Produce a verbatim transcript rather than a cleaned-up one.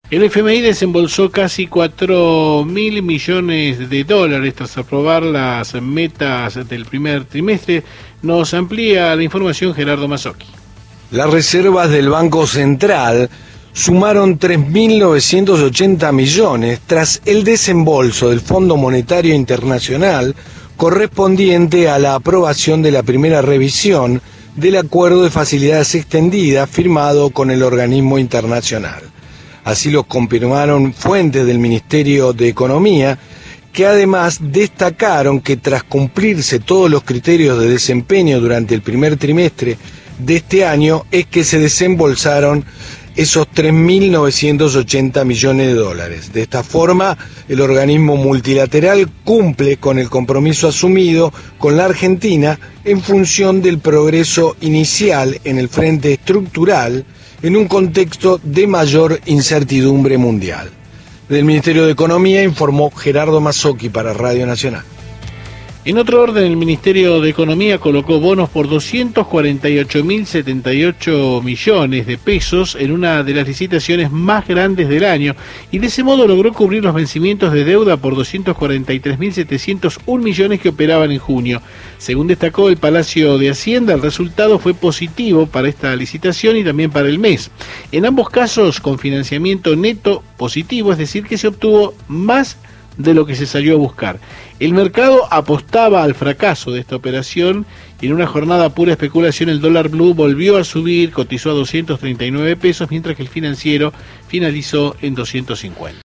El F M I desembolsó casi cuatro mil millones de dólares tras aprobar las metas del primer trimestre. Nos amplía la información Gerardo Mazzocchi. Las reservas del Banco Central sumaron tres mil novecientos ochenta millones tras el desembolso del Fondo Monetario Internacional correspondiente a la aprobación de la primera revisión del Acuerdo de Facilidades Extendidas firmado con el organismo internacional. Así lo confirmaron fuentes del Ministerio de Economía, que además destacaron que tras cumplirse todos los criterios de desempeño durante el primer trimestre de este año es que se desembolsaron esos tres mil novecientos ochenta millones de dólares. De esta forma, el organismo multilateral cumple con el compromiso asumido con la Argentina en función del progreso inicial en el frente estructural en un contexto de mayor incertidumbre mundial. Del Ministerio de Economía informó Gerardo Mazzocchi para Radio Nacional. En otro orden, el Ministerio de Economía colocó bonos por doscientos cuarenta y ocho mil setenta y ocho millones de pesos en una de las licitaciones más grandes del año y de ese modo logró cubrir los vencimientos de deuda por doscientos cuarenta y tres mil setecientos uno millones que operaban en junio. Según destacó el Palacio de Hacienda, el resultado fue positivo para esta licitación y también para el mes. En ambos casos con financiamiento neto positivo, es decir, que se obtuvo más de lo que se salió a buscar. El mercado apostaba al fracaso de esta operación y en una jornada pura especulación el dólar blue volvió a subir, cotizó a doscientos treinta y nueve pesos, mientras que el financiero finalizó en doscientos cincuenta.